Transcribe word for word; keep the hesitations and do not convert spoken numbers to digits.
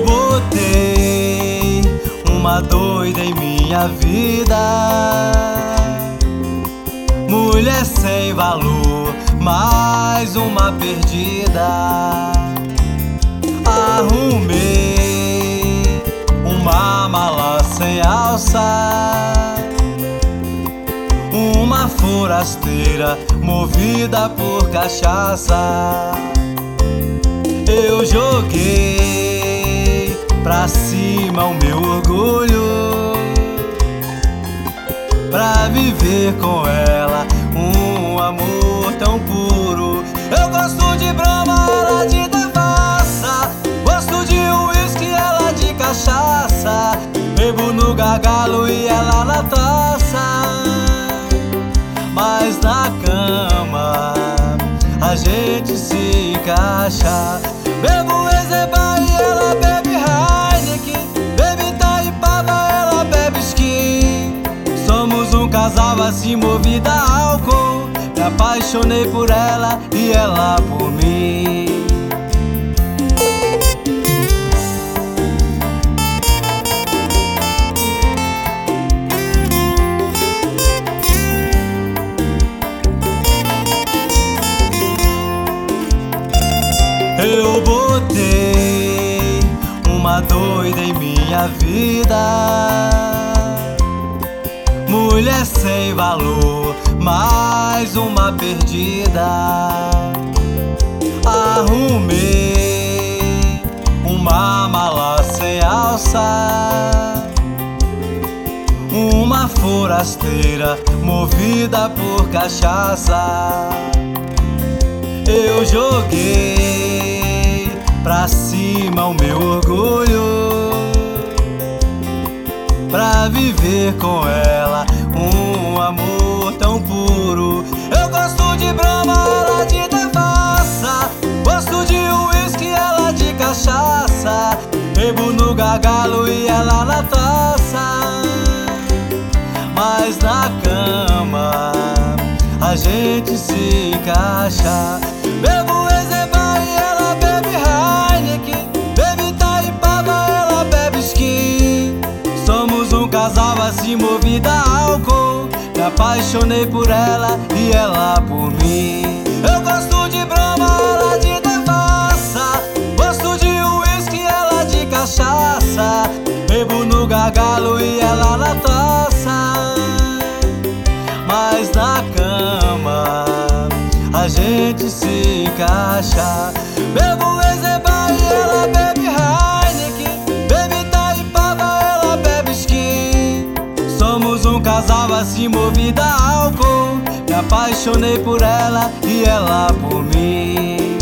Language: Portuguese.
botei uma doida em minha vida, mulher sem valor, mais uma perdida. Arrumei uma mala sem alça, uma forasteira movida por cachaça. Eu joguei pra cima o meu orgulho, pra viver com ela um amor tão puro. Eu gosto de brama, ela de devassa, gosto de uísque, ela de cachaça, bebo no gargalo e ela na taça. Mas na cama a gente se encaixa. Bebo Eisenbahn e ela bebe Heineken, bebe Itaipava, ela bebe skin. Somos um casal assim movido a álcool. Me apaixonei por ela e ela por mim. Eu botei uma doida em minha vida, mulher sem valor, mais uma perdida. Arrumei uma mala sem alça, uma forasteira movida por cachaça. Eu joguei pra cima o meu orgulho, pra viver com ela um amor tão puro. Eu gosto de brama, ela de devassa, gosto de uísque, ela de cachaça, bebo no gargalo e ela na taça. Mas na cama a gente se encaixa. Bebo Eisenbahn e ela bebe Heineken, bebe Itaipava, ela bebe skin. Somos um casal assim movido a álcool. Me apaixonei por ela e ela por mim. Eu gosto de brama, ela de devassa, gosto de uísque, ela de cachaça, bebo no gargalo e ela na taça. Mas na cama a gente se encaixa. Bebo Eisenbahn e ela bebe Heineken, bebe Itaipava, ela bebe skin. Somos um casal assim movido a álcool. Me apaixonei por ela e ela por mim.